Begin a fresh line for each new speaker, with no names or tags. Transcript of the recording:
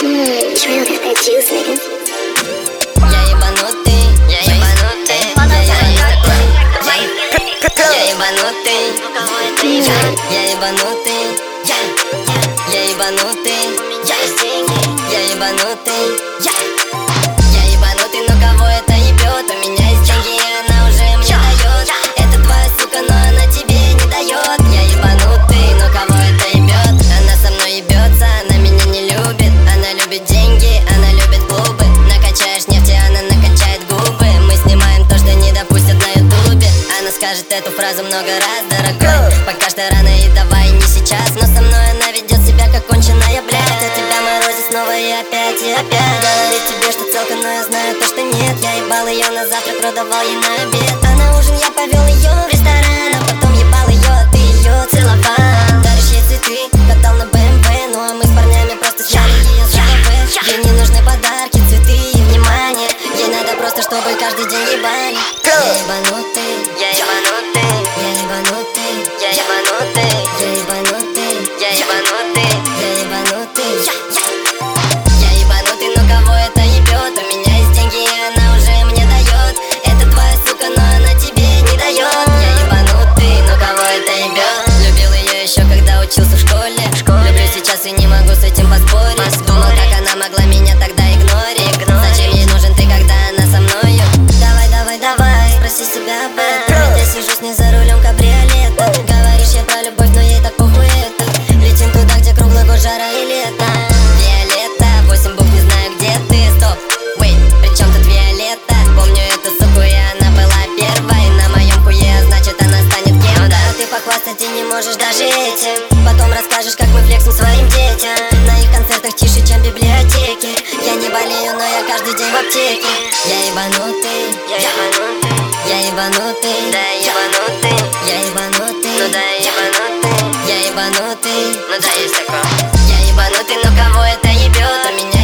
Trying to that juice, nigga.
Я ебанутый, я ебанутый, я ебанутый, я ебанутый, я ебанутый, я ебанутый, я ебанутый, но кого это ебет? У меня есть деньги, и она уже мне дает. Это твоя сука, но она тебе не дает. Я ебанутый, но кого это ебет? Она со мной ебется, она меня не любит. Она любит деньги, она любит клубы. Накачаешь нефть, и она накачает губы. Мы снимаем то, что не допустят на ютубе. Она скажет эту фразу много раз, дорогой. Пока что рано и давай не сейчас. Но со мной она ведет себя как конченая, блядь. А тебя морозит снова и опять, и опять. Говорит тебе, что целка, но я знаю то, что нет. Я ебал ее на завтрак, продавал ей на обед. А на ужин я повел ее в ресторан, а потом ебал ее, ты ее целовал. Даришь ей цветы, катал на БМВ. Ну а мы с парнями просто сняли ее за КВ. Ей не нужны подарки, цветы и внимание. Ей надо просто, чтобы каждый день ебали. Я ебанутый, я ебанутый, я ебанутый, я ебанутый, я ебанутый, я ебанутый, я ебанутый, я ебанутый, но кого это ебет? У меня есть деньги, и она уже мне дает. Это твоя сука, но она тебе не дает. Я ебанутый, но кого это ебет? Любил ее еще когда учился в школе. Люблю сейчас и не могу с этим поспорить. Думал, как она могла меня тогда игнорить. Зачем ей нужен ты, когда она со мною? Давай, давай, давай, спроси себя об этом. Я сижу с ней за рулем кабриолета. Говоришь ей про любовь, но ей так похуй это. Летим туда, где круглый год жара и лето. Виолетта, 8 букв, не знаю, где ты. Стоп, wait, при чем тут Виолетта? Помню эту суку, и она была первой на моем хуе, а значит она станет кем-то. А ты похвастать и не можешь даже этим. Потом расскажешь, как мы флексим своим детям. На их концертах тише, чем библиотеки. Я не болею, но я каждый день в аптеке. Я ебанутый, я ебанутый, я ебанутый, да ебанутый, я ебанутый, ну да ебанутый, я ебанутый, ну да есть такое. Я ебанутый, но кого это ебет? У меня